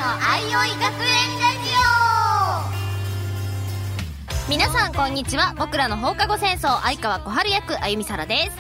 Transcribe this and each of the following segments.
あいおい学園ラジオ。皆さんこんにちは。僕らの放課後戦争相川小春役あゆみさらです。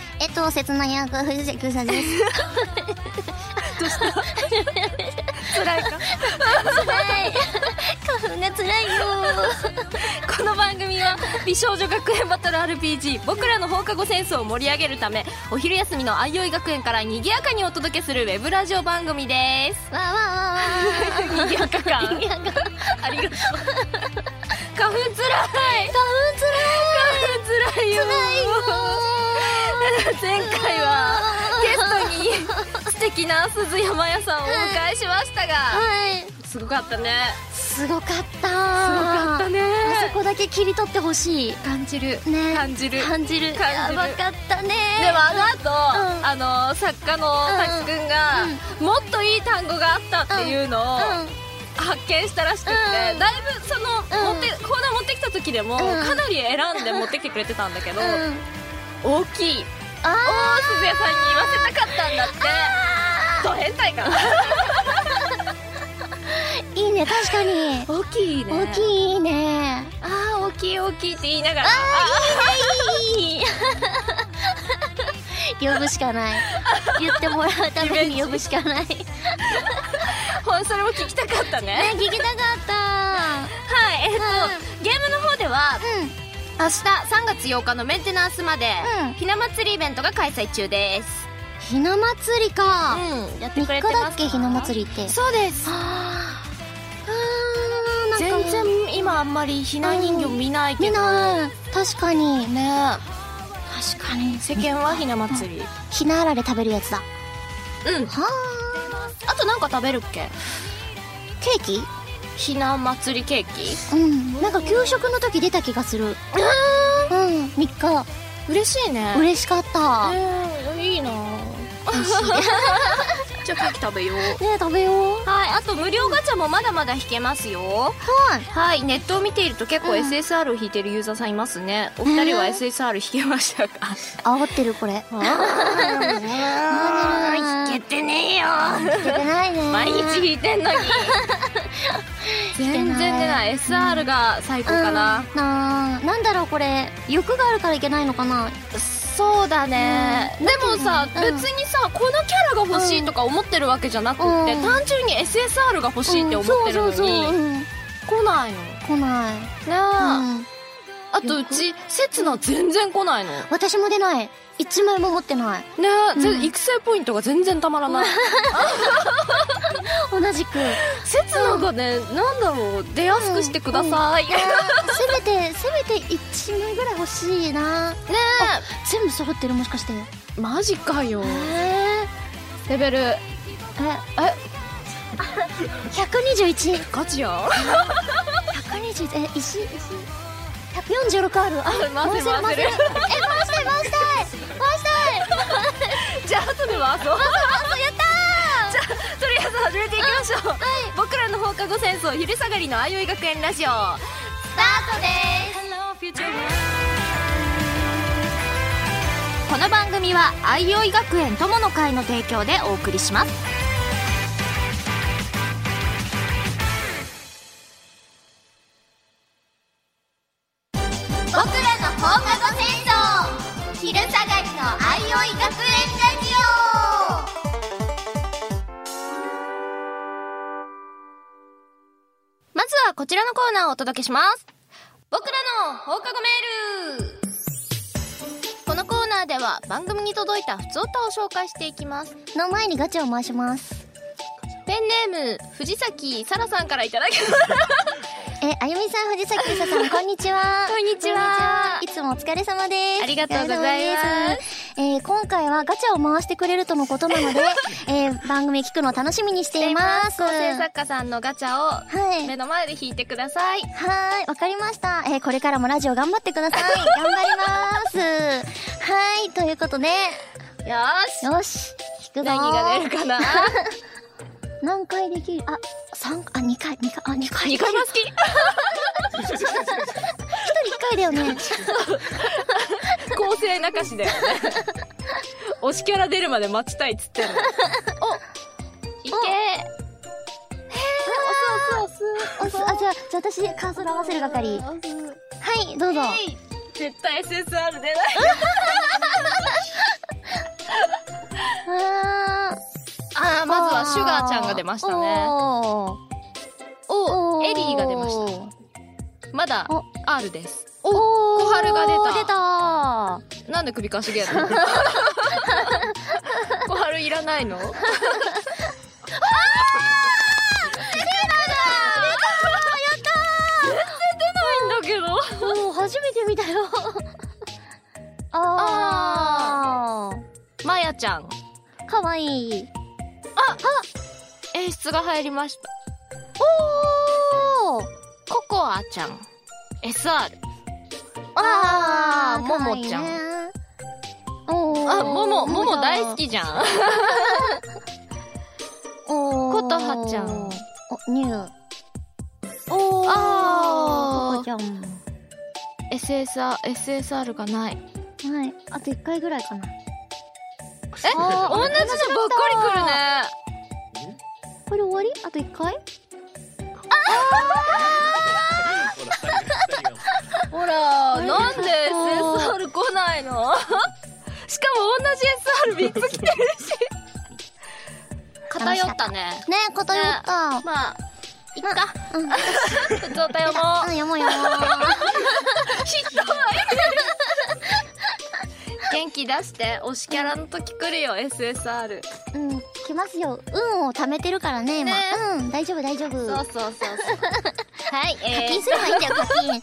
切ない役藤崎うさです。 どうした辛いか辛い花粉が辛いよこの番組は美少女学園バトル RPG 僕らの放課後戦争を盛り上げるため、お昼休みのあいおい学園から賑やかにお届けするウェブラジオ番組です。 わーわーわー賑やか感ありがとう花粉つらい花粉辛いよ。前回はゲストに素敵な鈴山屋さんをお迎えしましたが、すごかったね。 すごかったね。 あそこだけ切り取ってほしい。 感じるね、 感じるやばかったね。 でもあの後、作家の滝くんが、もっといい単語があったっていうのを、発見したらしくて、だいぶそのコーナー持ってきた時でも、かなり選んで持ってきてくれてたんだけど、大きい鈴谷さんに言わせたかったんだって。ド変態かいいね、確かに大きいね。 大きいね。 大きいって言いながら、 いい呼ぶしかない。言ってもらうために呼ぶしかないそれも聞きたかったね。 聞きたかった。 はい、ゲームの方では、明日3月8日のメンテナンスまで、ひな祭りイベントが開催中です。 ひな祭りか。 やってくれてますか？3日だっけ、ひな祭りって。 そうです。全然今あんまりひな人形見ないけど、 見ない。確かにね。 確かに世間はひな祭り、 ひなあられ食べるやつだ。 あとなんか食べるっけ？ ケーキ？ ひな祭りケーキ？ なんか給食の時出た気がする。3日。 嬉しいね。 嬉しかった。 いいな。 美味しいじゃあケーキ食べようね。 食べよう。 はい。あと無料ガチャもまだまだ引けますよ。はい。ネットを見ていると結構 SSR を引いてるユーザーさんいますね。お二人は SSR 引けましたか？ 煽ってるこれ。 引けてねえよ。 引けてないね。 毎日引いてんのに全然出ない。 SR が最高かな。 なんだろうこれ、欲があるからいけないのかな。 そうだね。でもさ、別にさこのキャラが欲しいとか思ってるわけじゃなくって、単純に SSR が欲しいって思ってるのに来ないの。 来ないね。 あとうち刹那全然来ないの。 私も出ない。1枚も持ってないね。育成ポイントが全然たまらない同じく刹那がね、なんだろう、出やすくしてください。 せめて1枚ぐらい欲しいな。ねえ、全部揃ってる。もしかしてマジかよ。レベル 121。 ガチやん。 121。石146ある。 回せる。回したい。じゃあ後で回そう。やったー。じゃあとりあえず始めていきましょう。僕らの放課後戦争昼下がりのあいおい学園ラジオスタートです。この番組はあいおい学園友の会の提供でお送りします。 僕らの放課後戦争昼下がりのあいおい学園ラジオ。 まずはこちらのコーナーをお届けします。僕らの放課後メール。このコーナーでは番組に届いたふつおたを紹介していきます。 の前にガチャを回します。 ペンネーム藤崎さらさんからいただきますあゆみさん、藤崎さん、こんにちは。 こんにちは。 いつもお疲れ様です。 ありがとうございます。 今回はガチャを回してくれるとのことなので、番組聞くの楽しみにしています。 構成作家さんのガチャを目の前で引いてください。 はい、わかりました。これからもラジオ頑張ってください。頑張ります。はい、ということで、よし、引くぞ。 何が出るかな。 何回できる？2回。2回も好き。 一人 1回だよね。 公正な歌詞だよね。推しキャラ出るまで待ちたいっつってんの。お、いけー。 押す。あ、じゃあ私、カーソル合わせる係。はい、どうぞ。 絶対 SSR 出ない。まずはシュガーちゃんが出ましたね。エリーが出ました。まだ R です。小春が出た。なんで首かしげるの？小春いらないの？ 初めて見たよ。 まやちゃん。 かわいい。 演出が入りました。ココアちゃん。SR。ももちゃん。もも大好きじゃん。ことはちゃん。 ニュー。ココちゃん。 SSR がない。 はい。あと1回ぐらいかな。 同じのばっかり来るね。 これ終わり？あと1回？ ほら、なんで SSR 来ないの？しかも同じ SR3 つ来てるし。偏ったね。 ね、偏った。 まあ、いっか。普通歌読もう。 読もう。ひどい。 元気出して、推しキャラの時来るよ、SSR。 来ますよ。運を貯めてるからね、今。大丈夫。 そう。はい、 課金すればいいんだよ、課金。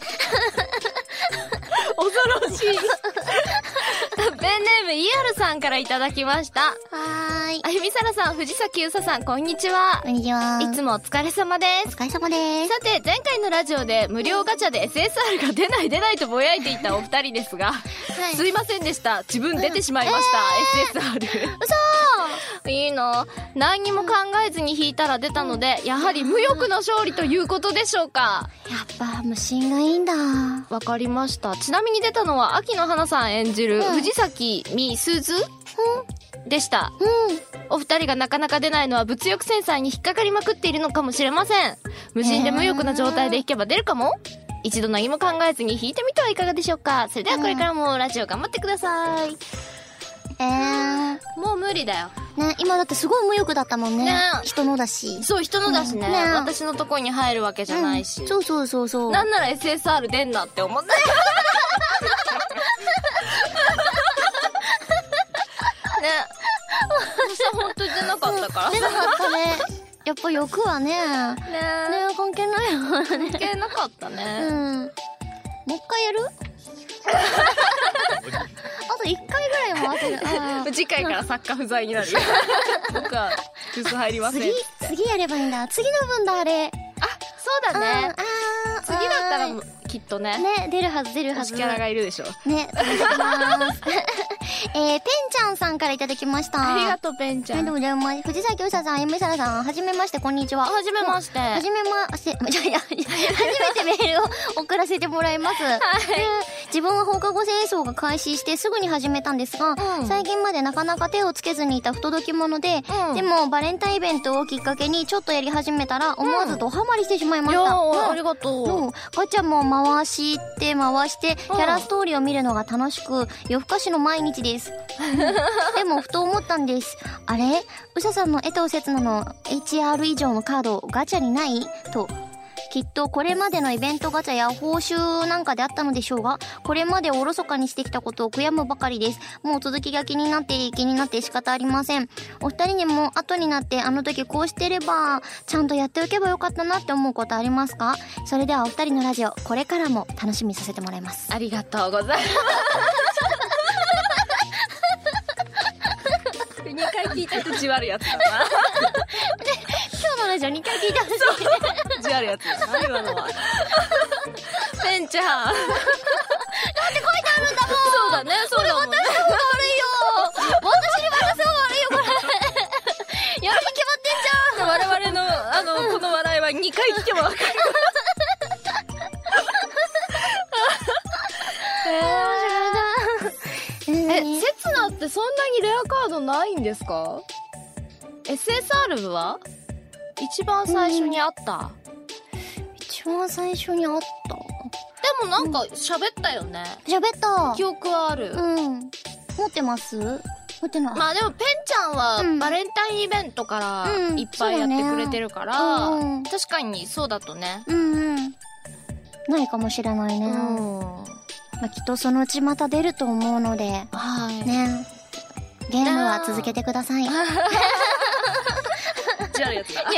恐ろしい。ペンネーム、イアルさんからいただきました。 はーい。 あゆみさらさん、藤崎ゆささん、こんにちは。 こんにちは。 いつもお疲れ様です。 お疲れ様です。 さて、前回のラジオで無料ガチャで SSR が出ないとぼやいていたお二人ですが、すいませんでした。自分出てしまいました、SSR。 嘘いいな。何にも考えずに引いたら出たので、やはり無欲の勝利ということでしょうか。 やっぱ無心がいいんだ。 わかりました。ちなみに出たのは秋野花さん演じる藤崎美鈴でした。お二人がなかなか出ないのは物欲センサーに引っかかりまくっているのかもしれません。無心で無欲な状態で引けば出るかも。一度何も考えずに引いてみてはいかがでしょうか。それではこれからもラジオ頑張ってください。もう無理だよ。 ね、今だってすごい無欲だったもんね。人のだし。 そう、人のだしね。私のとこに入るわけじゃないし。 そう。 なんなら SSR 出んなって思って。ね。私は本当に出なかったから。 出なかったね。やっぱ欲はね。ね、関係ないよね。 関係なかったね。 もう一回やる？あと1回ぐらい回せる。 次回から作家不在になるよ。僕はブース入りません。 次やればいいんだ。次の分だ、あれ。 そうだね。次だったらきっとね。 出るはず。 推しキャラがいるでしょ。 ね、お願いします。ペンちゃんさんからいただきました。 ありがとう、ペンちゃん。 でも藤崎うささん、ゆめさらさん、はじめまして、こんにちは。 はじめまして。 初めてメールを送らせてもらいます。自分は放課後戦争が開始してすぐに始めたんですが、最近までなかなか手をつけずにいた不届き者で、でもバレンタインイベントをきっかけにちょっとやり始めたら、思わずドハマりしてしまいました。 ありがとう。 ガチャも回して、キャラストーリーを見るのが楽しく、夜更かしの毎日です。でも、ふと思ったんです。あれ？うささんの江藤節菜の HR 以上のカード、ガチャにない？と。きっとこれまでのイベントガチャや報酬なんかであったのでしょうが、これまでおろそかにしてきたことを悔やむばかりです。もう続きが気になって仕方ありません。お二人にも後になってあの時こうしてれば、ちゃんとやっておけばよかったなって思うことありますか？それではお二人のラジオ、これからも楽しみさせてもらいます。 ありがとうございます。2回聞いた人じわるやつだな。 今日のラジオ2回聞いたんですよ。 じわるやつだな、今のは。ペンちゃん。なんて書いてあるんだもん。 そうだね、そうだもんね。 これ私の方が悪いよ。私に渡す方が悪いよ、これ。やるに決まってんじゃん。 我々の、この笑いは2回聞けばわかる。刹那ってそんなにレアカードないんですか？ SSR は一番最初にあった。 番最初にあった。 でもなんか喋ったよね。 喋った。 記憶はある。 持ってます？持ってない。 まあでもペンちゃんはバレンタインイベントからいっぱいやってくれてるから、確かにそうだとね。 ないかもしれないね。まあ、きっとそのうちまた出ると思うので、ね。ゲームは続けてください。 じゃあやつだ。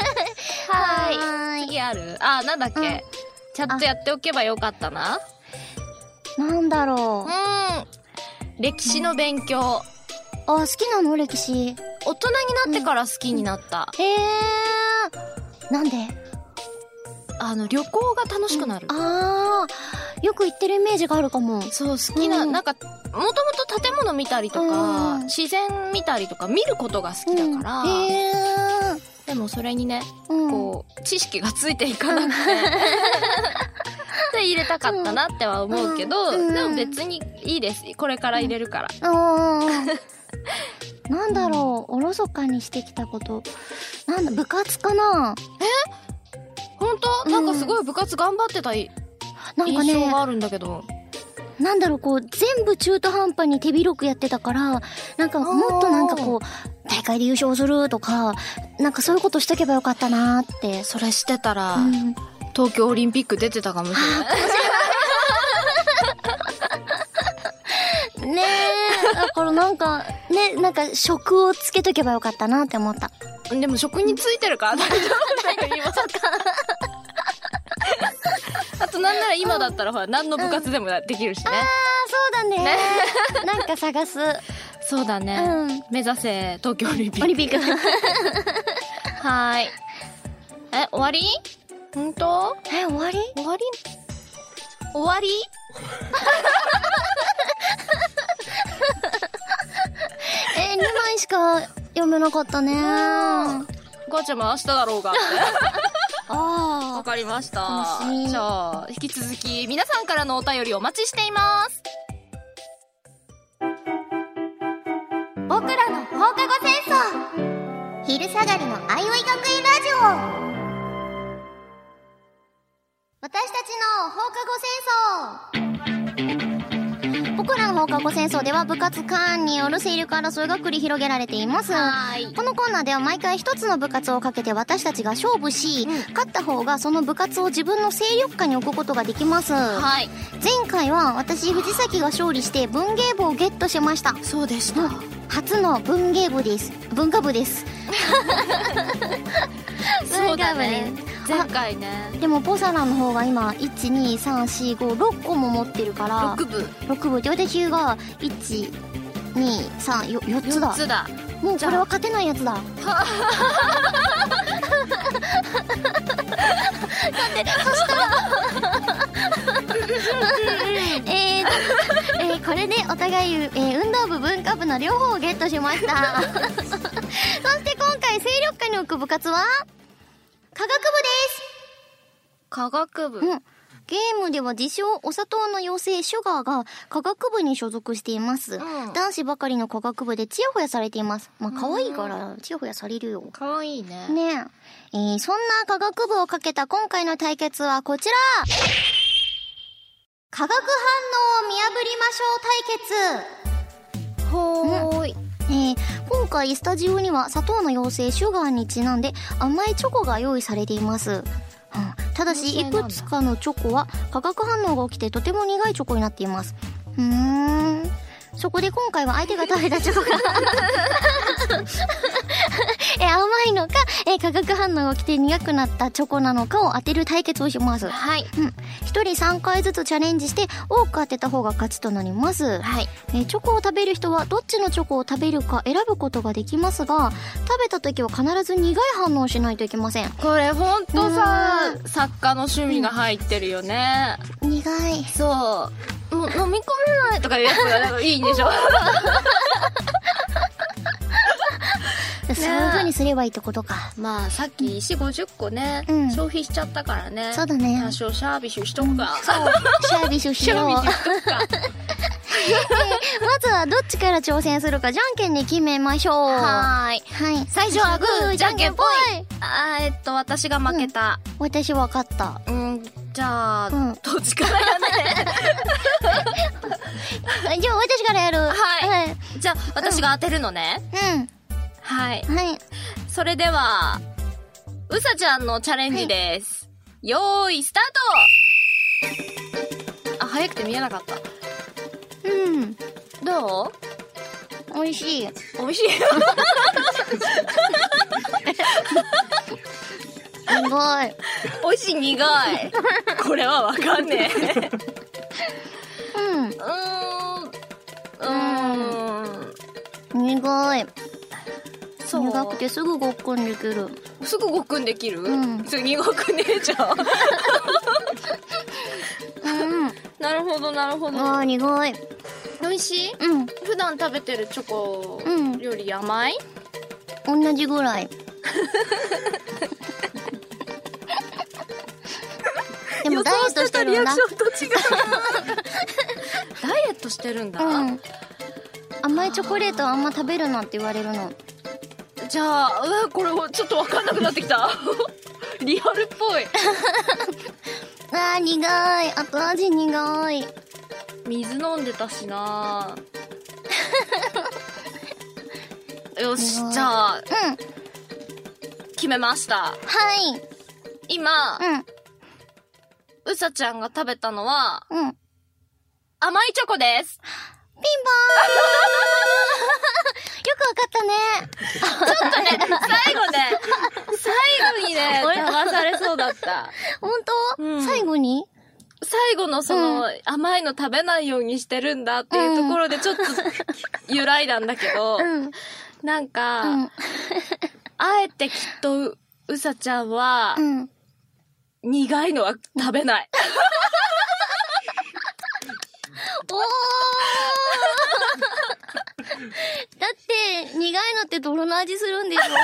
はい。次ある？あ、なんだっけ？ちゃんとやっておけばよかったな。 なんだろう。歴史の勉強。 好きなの？歴史。 大人になってから好きになった。 なんで？ 旅行が楽しくなる。 よく行ってるイメージがあるかも。 そう、好きな、なんか、もともと建物見たりとか、自然見たりとか、見ることが好きだから、でもそれにね、こう、知識がついていかなくて、で、入れたかったなっては思うけど、でも別にいいです。これから入れるから。 なんだろう、おろそかにしてきたこと。なんだ、部活かな？ ほんと？なんかすごい部活頑張ってた印象があるんだけど。 なんだろう、こう、全部中途半端に手広くやってたから、なんかもっとなんかこう、大会で優勝するとか、なんかそういうことしとけばよかったなーって。 それしてたら、東京オリンピック出てたかもしれない。 ねえ、だからなんか、なんか職をつけとけばよかったなって思った。 でも職についてるから大丈夫だよ、今。あとなんなら今だったらほら、何の部活でもできるしね。 そうだね。なんか探す。 そうだね。目指せ、東京オリンピック。はーい。終わり？ほんと？ 終わり？ 終わり 2枚しか読めなかったね。 母ちゃんも明日だろうがって。わかりました。じゃあ、引き続き皆さんからのお便りお待ちしています。 僕らの放課後戦争、昼下がりのあいおい学園ラジオ。私たちの放課後戦争。僕らの放課後戦争では部活間による勢力争いが繰り広げられています。このコーナーでは毎回一つの部活をかけて私たちが勝負し、勝った方がその部活を自分の勢力下に置くことができます。前回は私藤崎が勝利して文芸部をゲットしました。 そうでした。 初の文芸部です。文化部です。 そうだね。前回ね。 でもポサラの方が今 1,2,3,4,5,6 個も持ってるから、6部で私が 1,2,3,4 つだ。 4つだ。 もうこれは勝てないやつだ。だってそしたらこれでお互い、運動部文化部の両方をゲットしました。そして今回勢力下に置く部活は科学部です。 科学部、 ゲームでは自称お砂糖の妖精シュガーが科学部に所属しています。男子ばかりの科学部でチヤホヤされています。まあ可愛いからチヤホヤされるよ。 可愛いね。 ねえ。そんな科学部をかけた今回の対決はこちら。化学反応を見破りましょう対決。今回スタジオには砂糖の妖精シュガーにちなんで甘いチョコが用意されています。ただしいくつかのチョコは化学反応が起きてとても苦いチョコになっています。そこで今回は相手が食べたチョコが甘いのか、化学反応が起きて苦くなったチョコなのかを当てる対決をします。 はい。 1人3回ずつチャレンジして多く当てた方が勝ちとなります。 はい。 チョコを食べる人はどっちのチョコを食べるか選ぶことができますが、食べた時は必ず苦い反応をしないといけません。 これほんとさ、作家の趣味が入ってるよね。 苦い。 そう。もう飲み込めないとかいうやつがなんかいいんでしょ。 そういう風にすればいいってことか。 まあさっき石50個ね、消費しちゃったからね。 そうだね。 多少シャービッシュしとくか。 そう、シャービッシュしよう。 シャービッシュしとくか。 まずはどっちから挑戦するかじゃんけんで決めましょう。 はーい。 はい。 最初はグー、じゃんけんぽい。私が負けた。 私分かった。 じゃあ、どっちからやね。 じゃあ私からやる。 はい。じゃあ私が当てるのね。はい。 はい。 それでは、うさちゃんのチャレンジです。よーい、スタート。あ、早くて見えなかった。どう？美味しい。 美味しい。 苦い。 美味しい、苦い。これはわかんねえ。 苦い。苦くてすぐごっくんできる。 すぐごっくんできる？それ苦くねえじゃん。なるほど、なるほど。 あー、苦い。 美味しい？普段食べてるチョコより甘い？ 同じぐらい。でもダイエットしてるんだ。 リアクションと違う。ダイエットしてるんだ。甘いチョコレートあんま食べるなって言われるの。 じゃあ、これちょっとわかんなくなってきた。リアルっぽい。 あー、苦い。後味苦い。 水飲んでたしな。よし、じゃあ、決めました。 はい。 今、うさちゃんが食べたのは、甘いチョコです。 ピンポーン。よくわかったね。 ちょっとね、最後にね、騙されそうだった。 本当？最後に？ 最後の甘いの食べないようにしてるんだっていうところでちょっと揺らいだんだけど、なんか、あえてきっとうさちゃんは、苦いのは食べない。 だって苦いのって泥の味するんでしょ。やだ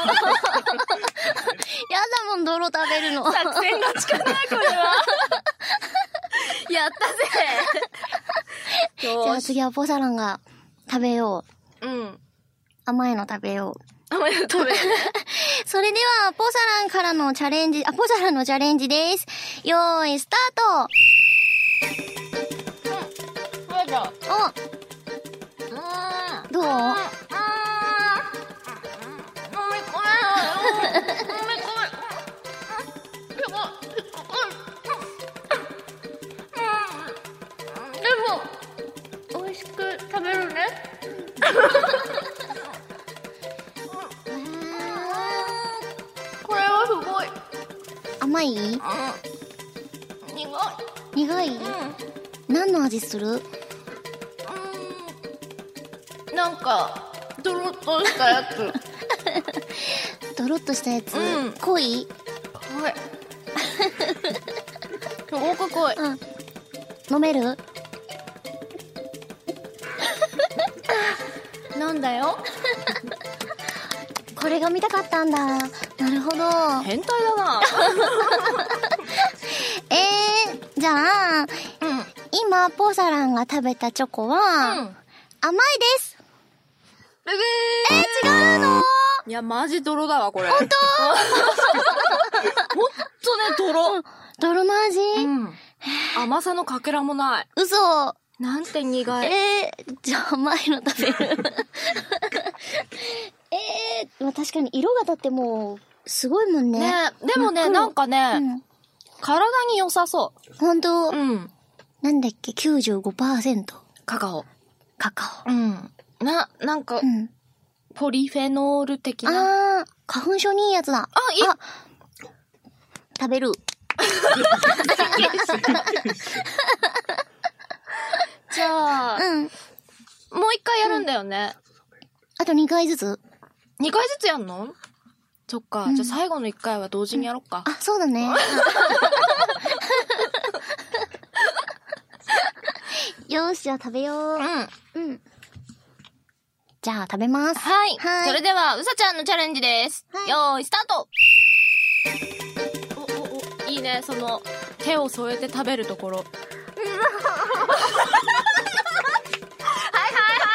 もん、泥食べるの。 作戦勝ちかな、これは。やったぜ。 じゃあ次はポサランが食べよう。甘いの食べよう。 甘いの食べよう。 それではポサランからのチャレンジ、ポサランのチャレンジです。よーいスタート。どう？ 美味しく食べるね。これはすごい。 甘い？苦い？何の味する？ なんかドロッとしたやつ。 ドロッとしたやつ？濃い？ 濃い。すごく濃い。 飲める？ なんだよ。 これが見たかったんだ。なるほど。 変態だな。 じゃあ、今ポサランが食べたチョコは、甘いです。違うの？ いや、マジ泥だわ、これ。 本当？ ほんとね、泥。 泥の味？ 甘さのかけらもない。 嘘。 なんて苦い。 じゃあ甘いの食べる。確かに色がだってもう、すごいもんね。 でもね、なんかね、体に良さそう。 ほんと？なんだっけ、95%。 カカオ。 カオ。 なんか、ポリフェノール的な。 花粉症にいいやつだ。食べる。 じゃあ、もう一回やるんだよね。 あと2回ずつ？ 2 回ずつやんの？そっか、じゃあ最後の1回は同時にやろっか。 そうだね。よーし、じゃあ食べよう。じゃあ食べます。 はい。それでは、うさちゃんのチャレンジです。よーい、スタート。いいね、手を添えて食べるところ。はいはいはい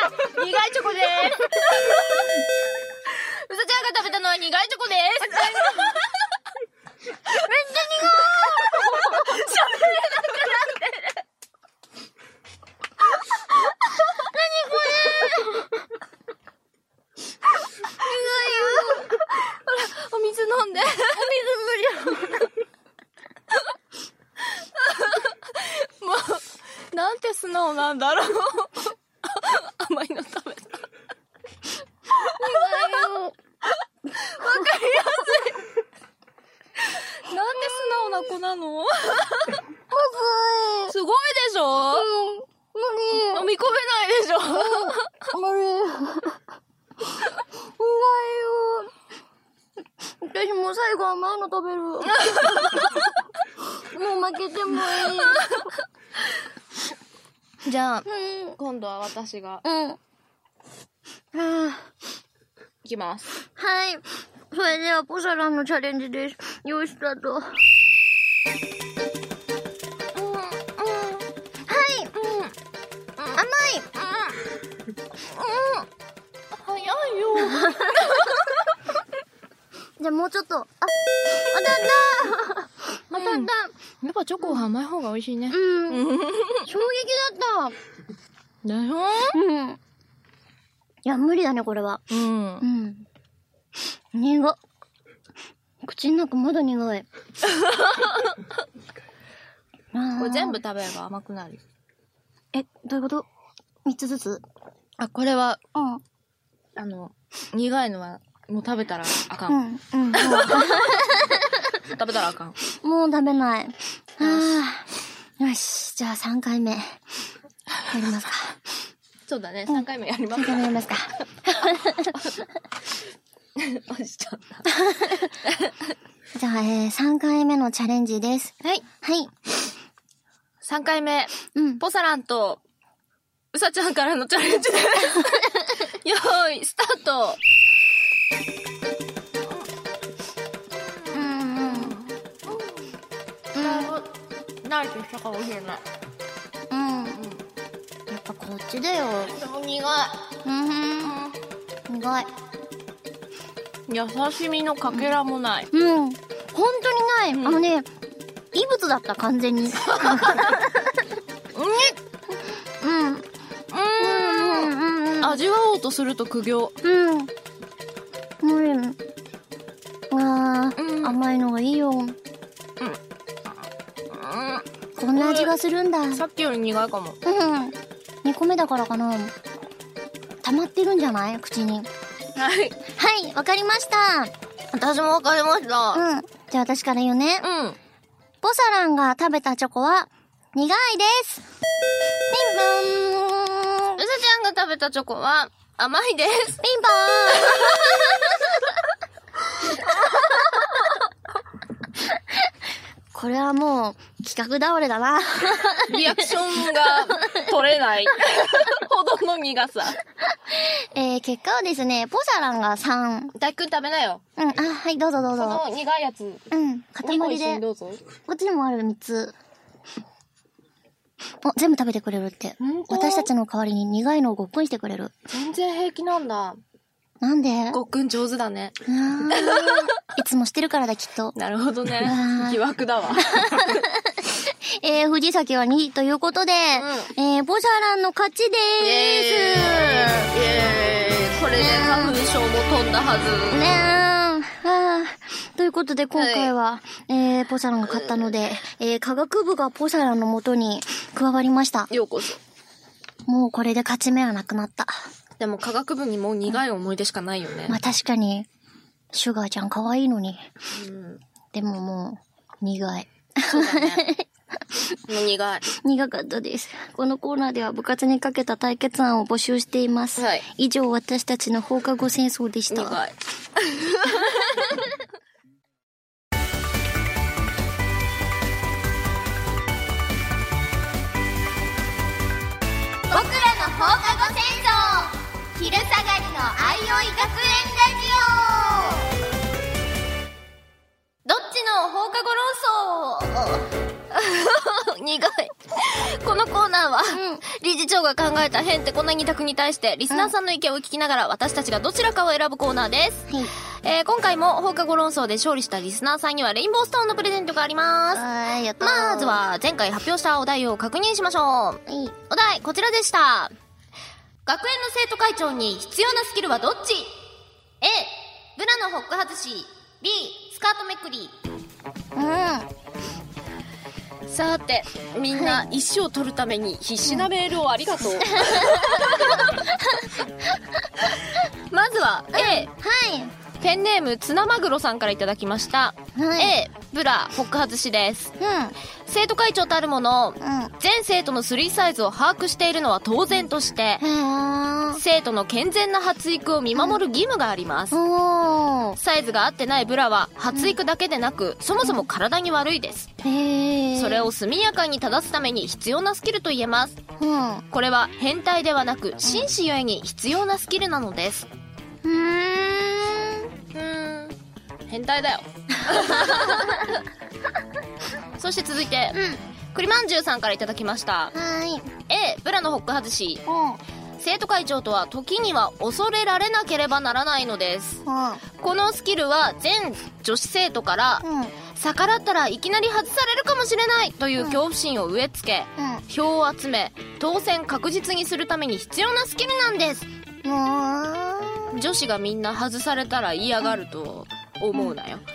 なんだろう。甘いの食べた。わかりやすい。なんで素直な子なの？すごいでしょ？飲み込めないでしょ？ 私もう最後甘いの食べる。もう負けてもいい。 じゃあ、今度は私が。いきます。 はい。それではポサランのチャレンジです。よし、スタート。はい。甘い。 早いよ。 じゃあもうちょっと。当たった。 やっぱチョコは甘い方が美味しいね。 衝撃だった。 だよ。 いや、無理だね、これは。苦っ。口の中まだ苦い。 これ全部食べれば甘くなる。 どういうこと？ 3 つずつ？ これは、苦いのは、もう食べたらあかん。食べたらあかん。 もう食べない。よし、じゃあ3回目。やりますか。 そうだね、3回目やりますか。 3回目やりますか。 落ちちゃった。 じゃあ、3回目のチャレンジです。 はい。 はい。 3回目。ポサランと、うさちゃんからのチャレンジです。よーい、スタート。慣れてきたかもしれない。 やっぱこっちだよ。 でも苦い。 苦い。 優しみのかけらもない。 本当にない。異物だった、完全に。 味わおうとすると苦行。 甘いのがいいよ。こんな味がするんだ。 さっきより苦いかも。 2個目だからかな。溜まってるんじゃない？口に。 はい。 はい、わかりました。 私もわかりました。 じゃあ私から言うね。ポサランが食べたチョコは苦いです。ピンポーン。 うさちゃんが食べたチョコは甘いです。 ピンポーン。これはもう企画倒れだな。 リアクションが取れないほどの苦さ。 結果はですね、ポサランが3。 大くん食べなよ。 はい、どうぞどうぞ。 この苦いやつ。 塊で。 どうぞ。 こっちにもある3つ。全部食べてくれるって。私たちの代わりに苦いのをごっくんしてくれる。 全然平気なんだ。 なんで？ ごっくん上手だね。 いつもしてるからだ、きっと。 なるほどね。疑惑だわ。 藤崎は2ということで、ポサランの勝ちでーす。 これで花粉症も飛んだはず。 ということで今回は、ポサランが勝ったので、科学部がポサランの元に加わりました。 ようこそ。 もうこれで勝ち目はなくなった。 でも科学部にもう苦い思い出しかないよね。 まあ確かに、シュガーちゃん可愛いのに。でももう、苦い。 そうだね。もう苦い。 苦かったです。このコーナーでは部活にかけた対決案を募集しています。以上、私たちの放課後戦争でした。 苦い。 僕らの放課後戦争、昼下がりのあいおい学園ラジオ。どっちの放課後論争。 苦い。このコーナーは、理事長が考えたへんてこな2択に対してリスナーさんの意見を聞きながら私たちがどちらかを選ぶコーナーです。今回も放課後論争で勝利したリスナーさんにはレインボーストーンのプレゼントがあります。まずは前回発表したお題を確認しましょう。お題こちらでした。学園の生徒会長に必要なスキルはどっち？ A、ブラのホック外し、 B、スカートめくり。 さてみんな石を取るために必死なメールをありがとう、まずは A、ペンネームツナマグロさんからいただきました、A ブラホック外しです、生徒会長たるもの、全生徒のスリーサイズを把握しているのは当然として、生徒の健全な発育を見守る義務があります、サイズが合ってないブラは発育だけでなく、そもそも体に悪いです、それを速やかに正すために必要なスキルと言えます、これは変態ではなく紳士ゆえに必要なスキルなのです。変態だよそして続いて、栗まんじゅうさんからいただきました。A ブラのホック外し、生徒会長とは時には恐れられなければならないのです、このスキルは全女子生徒から、逆らったらいきなり外されるかもしれないという恐怖心を植え付け、票を集め当選確実にするために必要なスキルなんです。女子がみんな外されたら嫌がると思うなよ、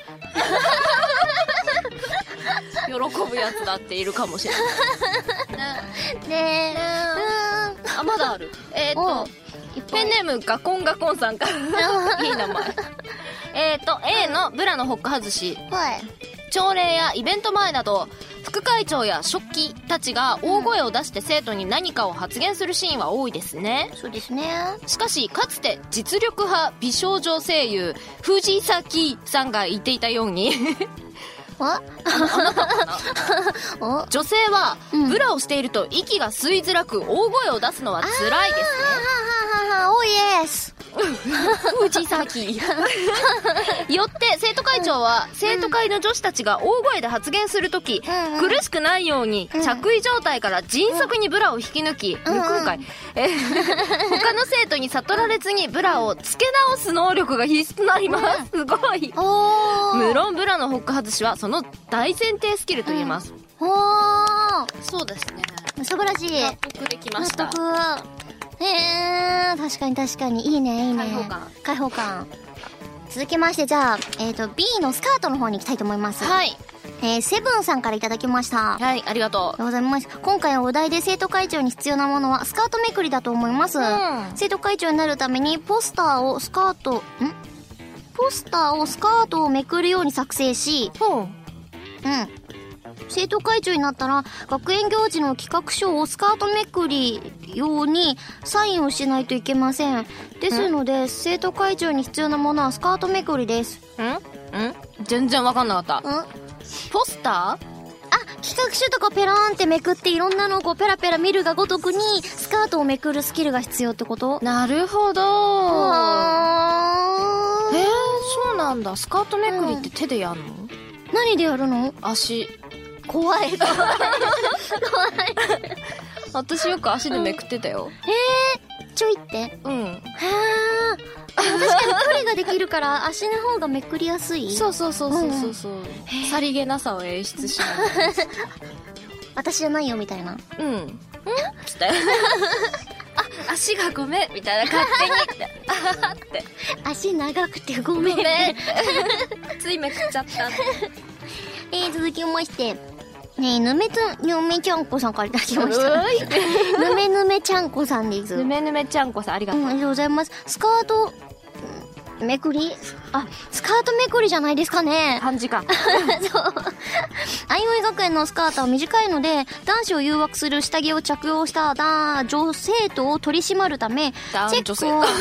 喜ぶやつだっているかもしれないねえ、あ、まだある。ペンネームガコンガコンさんからいい名前A のブラのホック外し、朝礼やイベント前など副会長や書記たちが大声を出して生徒に何かを発言するシーンは多いですね。 そうですね。しかしかつて実力派美少女声優藤崎さんが言っていたようにあなたかな女性はブラをしていると息が吸いづらく大声を出すのは辛いですね。 おイエス藤崎よって生徒会長は生徒会の女子たちが大声で発言するとき、苦しくないように着衣状態から迅速にブラを引き抜き、他の生徒に悟られずにブラを付け直す能力が必須となります。すごい。無論ブラのホック外しはその大前提スキルと言えます。そうですね、 素晴らしい。 納得できました。 確かに確かにいいねいいね。開放感。続きましてじゃあ、B のスカートの方に行きたいと思います。セブンさんからいただきました。 はい、ありがとうございます。今回のお題で生徒会長に必要なものはスカートめくりだと思います。生徒会長になるためにポスターをスカートをめくるように作成し、生徒会長になったら学園行事の企画書をスカートめくりようにサインをしないといけません。ですので生徒会長に必要なものはスカートめくりです。 全然わかんなかった。ポスター？ 企画書とかペラーンってめくっていろんなのをこうペラペラ見るがごとくにスカートをめくるスキルが必要ってこと？ なるほど。そうなんだ。スカートめくりって手でやんの？ 何でやるの？ 足。 怖い私よく足でめくってたよ。 ちょいって。確かに距離ができるから足の方がめくりやすい。そうさりげなさを演出しない私じゃないよみたいな。 つって足がごめんみたいな勝手にって足長くてごめんついめくっちゃった続きましてぬめちゃんこさんからいただきましたぬめちゃんこさんです。 ぬめちゃんこさんありがとう、 ありがとうございます。スカートめくりスカートめくりじゃないですかね。 漢字かそうあいおい学園のスカートは短いので男子を誘惑する下着を着用した女生徒を取り締まるためチェックを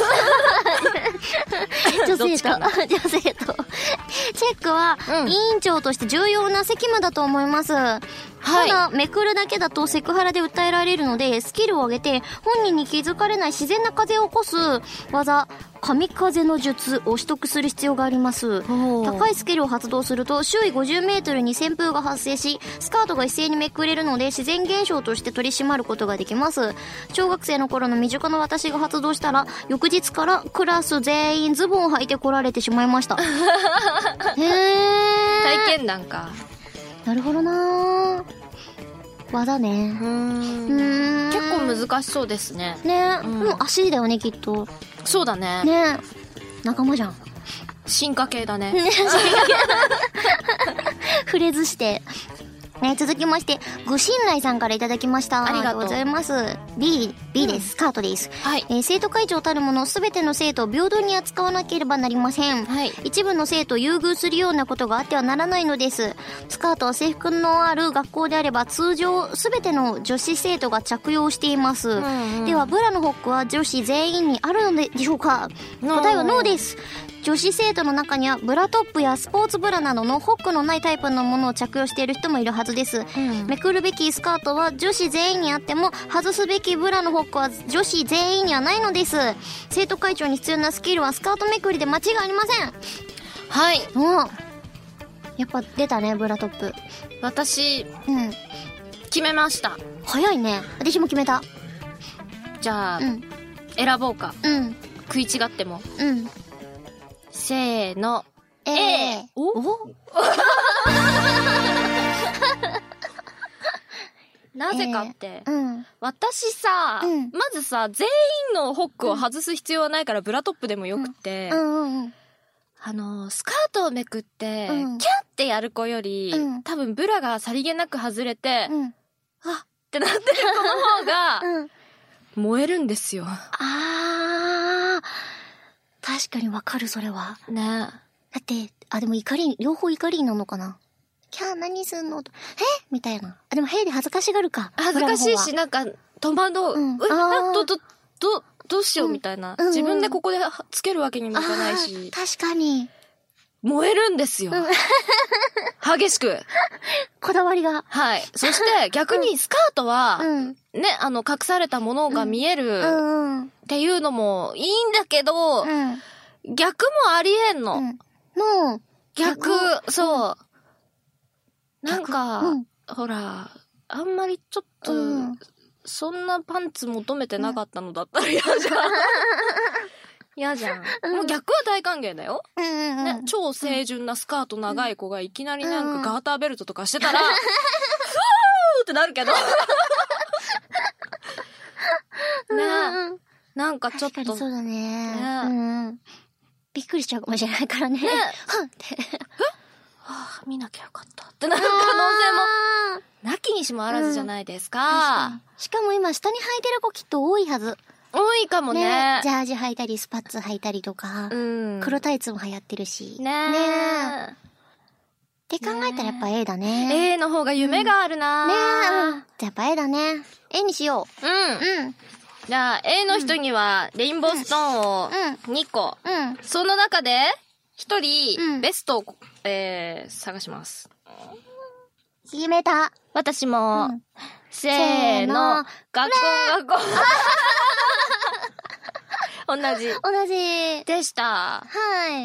女生徒チェックは委員長として重要な責務だと思います。ただめくるだけだとセクハラで訴えられるのでスキルを上げて本人に気づかれない自然な風を起こす技神風の術を取得する必要があります。高いスキルを発動すると周囲50メートルに旋風が発生しスカートが一斉にめくれるので自然現象として取り締まることができます。小学生の頃の未熟な私が発動したら翌日からクラス全員ズボンを履いて来られてしまいました体験談か。 なるほどな技ね。 結構難しそうですね。 でも足だよねきっと。 そうだね。 仲間じゃん。 進化系だね。 触れずして続きまして、ぐしんらいさんからいただきました。 ありがとうございます。B です。スカートです。 はい。 生徒会長たるもの、すべての生徒を平等に扱わなければなりません。 はい。 一部の生徒を優遇するようなことがあってはならないのです。スカートは制服のある学校であれば、通常、すべての女子生徒が着用しています。では、ブラのホックは女子全員にあるのでしょうか？答えはノーです。女子生徒の中にはブラトップやスポーツブラなどのホックのないタイプのものを着用している人もいるはずです。めくるべきスカートは女子全員にあっても、外すべきブラのホックは女子全員にはないのです。生徒会長に必要なスキルはスカートめくりで間違いありません。 はい。 やっぱ出たね、ブラトップ。 私、決めました。 早いね。私も決めた。 じゃあ、選ぼうか。食い違っても。せーの。A。なぜかって、私さ、まずさ、全員のホックを外す必要はないからブラトップでもよくて、スカートをめくって、キャッってやる子より、多分ブラがさりげなく外れて、あってなってる子の方が、燃えるんですよ。 確かにわかる、それは。 ね。 だって、でも両方怒りなのかな。キャー何すんのみたいな。でもへで恥ずかしがるか。 恥ずかしいし、なんか、戸惑う。どうしようみたいな。自分でここでつけるわけにもいかないし。 確かに。 燃えるんですよ。激しく。 こだわりが。 はい。そして逆にスカートは、ね、隠されたものが見えるっていうのもいいんだけど、逆もありえんの。もう、 逆、そう。なんか、ほら、あんまりちょっと、そんなパンツ求めてなかったのだったら嫌じゃん。嫌じゃん。もう逆は大歓迎だよ。ね、超清純なスカート長い子がいきなりなんかガーターベルトとかしてたら、ふーってなるけど。ね、なんかちょっと。 そうだね。びっくりしちゃうかもしれないからね。はんって。 見なきゃよかったってなる可能性も、なきにしもあらずじゃないですか。 しかも今下に履いてる子きっと多いはず。 多いかもね。 ジャージ履いたり、スパッツ履いたりとか、黒タイツも流行ってるし。 ねって考えたらやっぱ A だね。 A の方が夢があるな。 じゃあやっぱ A だね。A にしよう。 じゃあ A の人にはレインボーストーンを2個。その中で1人ベストを、探します。 決めた。 私も、せーの、学校。同じ。でした。 はい。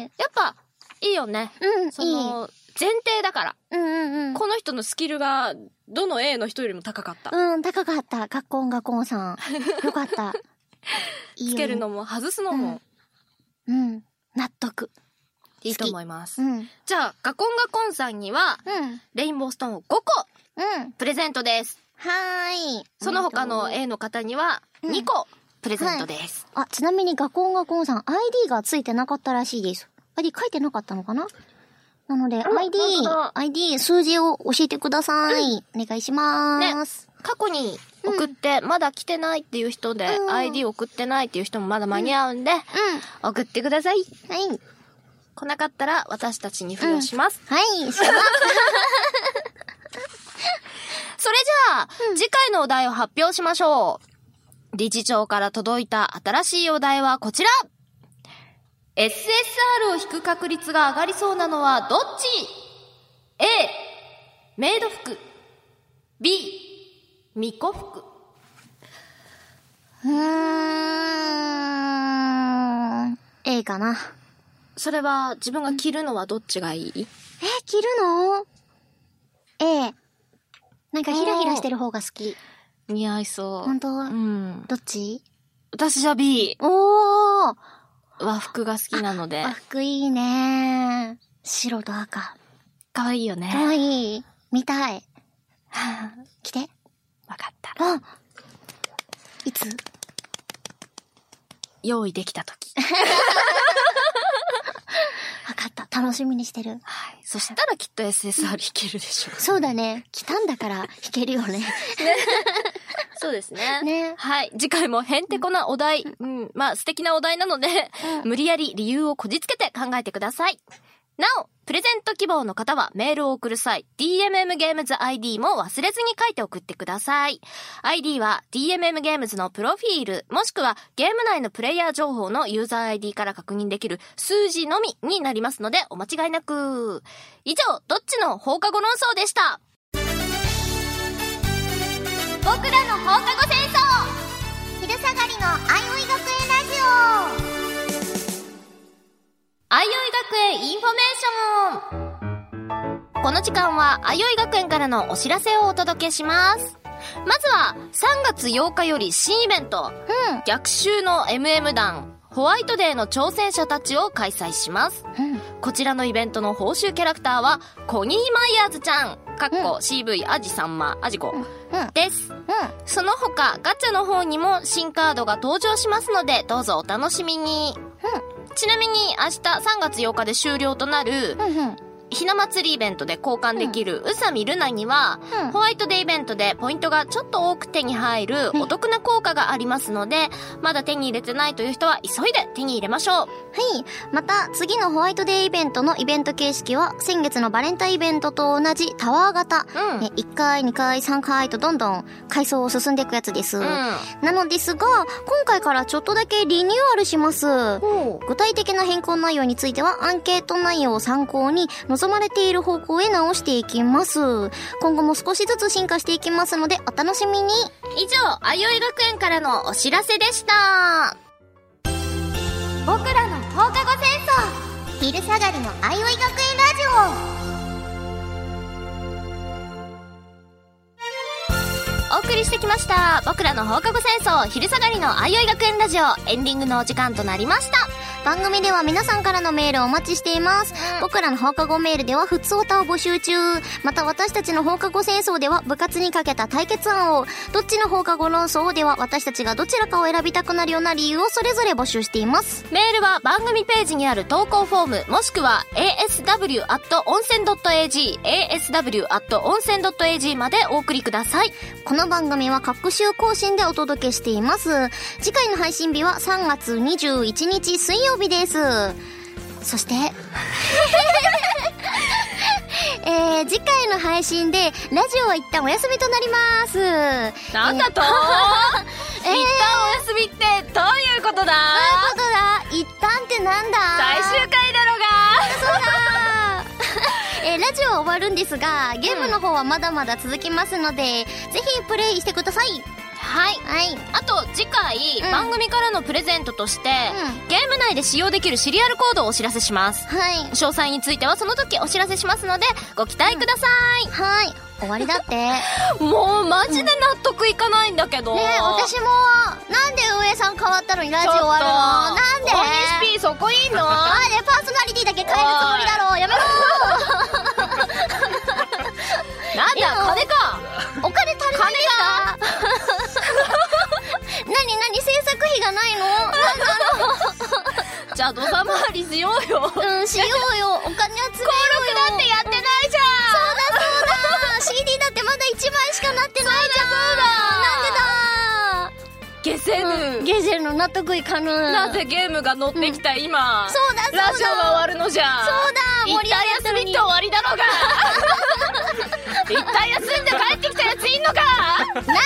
やっぱ、いいよね。その、前提だから。この人のスキルが、どの A の人よりも高かった。 高かった。学校さん。よかった。 つけるのも外すのも。 納得。 いいと思います。じゃあ、ガコンさんには、レインボーストーンを5個、プレゼントです。その他の A の方には、2個、プレゼントです。 ちなみにガコンさん、ID がついてなかったらしいです。ID 書いてなかったのかな？なので、ID、数字を教えてください。お願いしまーす。 過去に送って、まだ来てないっていう人で、ID 送ってないっていう人もまだ間に合うんで、送ってください。来なかったら私たちに付与します。 します。 それじゃあ、次回のお題を発表しましょう。理事長から届いた新しいお題はこちら。SSR を引く確率が上がりそうなのはどっち？ A、メイド服。B、巫女服。 A かな。 それは自分が着るのはどっちがいい？ 着るの？ A。なんかヒラヒラしてる方が好き。 似合いそう。 本当？どっち？ 私は B。 和服が好きなので。 和服いいね。白と赤。 かわいいよね。 かわいい。見たい。着て。 わかった。 いつ？ 用意できたとき。 わかった。楽しみにしてる。 はい。 そしたらきっと SSR 弾けるでしょう。 そうだね。来たんだから弾けるよね。 そうですね。 ね。 はい。次回もへんてこなお題、まあ素敵なお題なので、無理やり理由をこじつけて考えてください。なお、プレゼント希望の方はメールを送る際、DMM ゲームズ ID も忘れずに書いて送ってください。ID は DMM ゲームズのプロフィール、もしくはゲーム内のプレイヤー情報のユーザー ID から確認できる数字のみになりますので、お間違いなく。以上、どっちの放課後論争でした。僕らの放課後戦争、 昼下がりのあいおい学園ラジオ。 あいおい学園インフォメーション。この時間はあいおい学園からのお知らせをお届けします。まずは3月8日より新イベント、逆襲の MM 団ホワイトデーの挑戦者たちを開催します。こちらのイベントの報酬キャラクターはコニー・マイヤーズちゃんCV アジさんまアジコです。その他ガチャの方にも新カードが登場しますので、どうぞお楽しみに。ちなみに明日3月8日で終了となるひな祭りイベントで交換できる宇佐美ルナには、ホワイトデーイベントでポイントがちょっと多く手に入るお得な効果がありますので、まだ手に入れてないという人は急いで手に入れましょう。 はい。また次のホワイトデーイベントのイベント形式は先月のバレンタインイベントと同じタワー型、1回2回3回とどんどん階層を進んでいくやつです、なのですが、今回からちょっとだけリニューアルします。具体的な変更内容についてはアンケート内容を参考に望まれている方向へ直していきます。今後も少しずつ進化していきますのでお楽しみに。 以上、あいおい学園からのお知らせでした。 僕らの放課後戦争、昼下がりのあいおい学園ラジオ。お送りしてきました僕らの放課後戦争、昼下がりのあいおい学園ラジオ、エンディングのお時間となりました。 番組では皆さんからのメールをお待ちしています。僕らの放課後メールではふつおたを募集中。また私たちの放課後戦争では部活にかけた対決案を、どっちの放課後論争では私たちがどちらかを選びたくなるような理由をそれぞれ募集しています。 メールは番組ページにある投稿フォーム、もしくは asw@onsen.ag asw@onsen.ag までお送りください。 この番組は各週更新でお届けしています。次回の配信日は3月21日水曜日です。そして次回の配信でラジオは一旦お休みとなります。 なんだと、一旦お休みってどういうことだ。 一旦ってなんだ。 最終回だろうが。 そうだラジオは終わるんですが、ゲームの方はまだまだ続きますので、ぜひプレイしてください。 はい。あと次回、番組からのプレゼントとして、ゲーム内で使用できるシリアルコードをお知らせします。詳細についてはその時お知らせしますのでご期待ください。 終わりだって。 もうマジで納得いかないんだけど。 私もなんで上さん変わったのにラジオ終わるの。なんで。 大西 P そこいいの。 パーソナリティだけ変えるつもりだろう。やめろなんだ、金か。 お金足りないか。何制作費がないの。 じゃあ土佐回りしようよ。 しようよ。お金集めようよ。登録だってやってないじゃん。 そうだCD だってまだ1枚しかなってないじゃん。なんでだ。 ゲセヌ納得いかぬ。 なぜゲームが乗ってきた今、 そうだラジオが終わるのじゃ。 そうだ、 一旦休みって終わりだろうが。一旦休んで帰ってきたやついんのか。 ない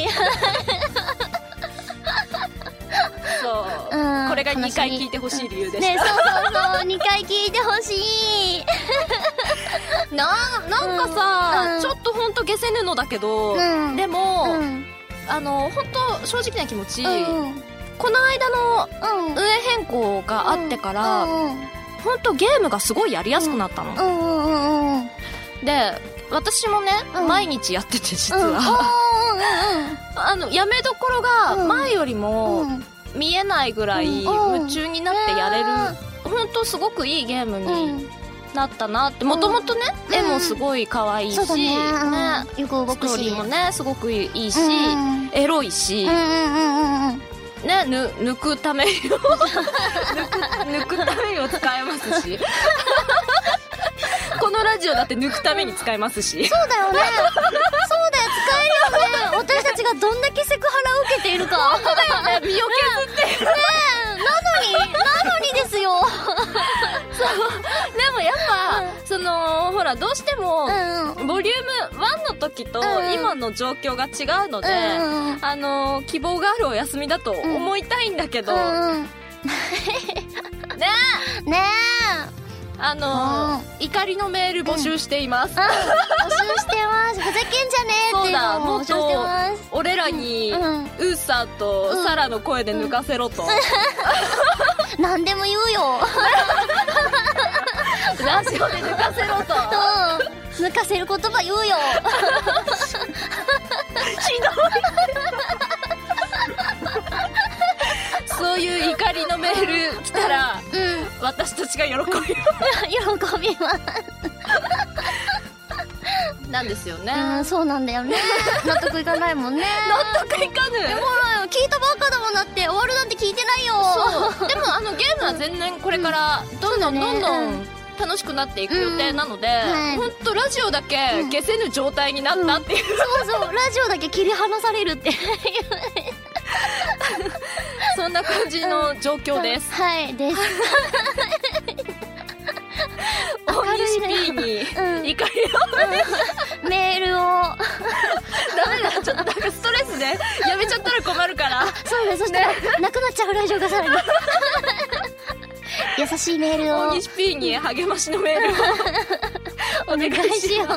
そう、これが2回聞いてほしい理由でした。 そう2回聞いてほしい。 なんかさ、ちょっとほんとゲセヌのだけど、でも、ほんと正直な気持ち、この間の運営変更があってから、ほんとゲームがすごいやりやすくなったの。で、私もね、毎日やってて実は、やめどころが前よりも見えないぐらい夢中になってやれる、ほんとすごくいいゲームになったなって。もともとね、絵もすごい可愛いし、よく動くし、ストーリーもねすごくいいし、エロいし、ね、抜くため抜くためを使えますしこののラジオだって抜くために使えますし。 そうだよね。そうだよ、使えるよね。私たちがどんだけセクハラを受けているか。 本当だよね、身を削ってる。 ねえ、なのにですよ。 でもやっぱ、ほら、どうしても、ボリューム1の時と今の状況が違うので、希望があるお休みだと思いたいんだけど、ねえ。ね怒りのメール募集しています。 募集してます。ふざけんじゃねえっていうのを募集してます。 俺らに、ウーサーとサラの声で抜かせろと。 何でも言うよ。 ラジオで抜かせろと。 抜かせる言葉言うよ。 ひどい。そういう怒りのメール来たら、私たちが喜びます。 喜びます。 なんですよね。 そうなんだよね。納得いかないもんね。 納得いかぬ。 ほら、聞いたばっかだもん。だって終わるなんて聞いてないよ。 そう。でもゲームは全然これからどんどん楽しくなっていく予定なので、ほんとラジオだけ消せぬ状態になったっていう。 そうそう、ラジオだけ切り離されるっていう。 そんな感じの状況です。 はいです。 大西 P に怒りのメールをダメだ、ちょっとなんかストレスでやめちゃったら困るから。 そうね、そしたらなくなっちゃうラジオがさらに。優しいメールを大西 P に励ましのメールをお願いします。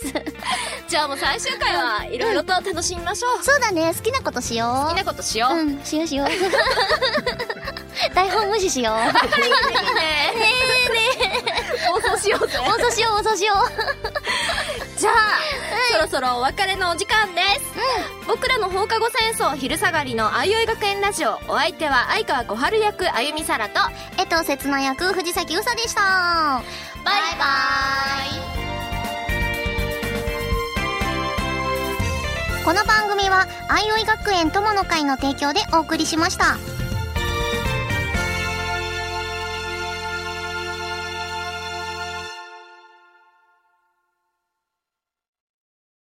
じゃあもう最終回はいろいろと楽しみましょう。 そうだね、好きなことしよう。 好きなことしよう。 しようしよう。台本無視しよう。いいね。ねえ。 放送しようぜ。 放送しよう、放送しよう。 じゃあ、そろそろお別れのお時間です。僕らの放課後戦争昼下がりのあいおい学園ラジオ、お相手は相川小春役あゆみさらと江藤せつな役藤崎うさでした。バイバイ。この番組はあいおい学園友の会の提供でお送りしました。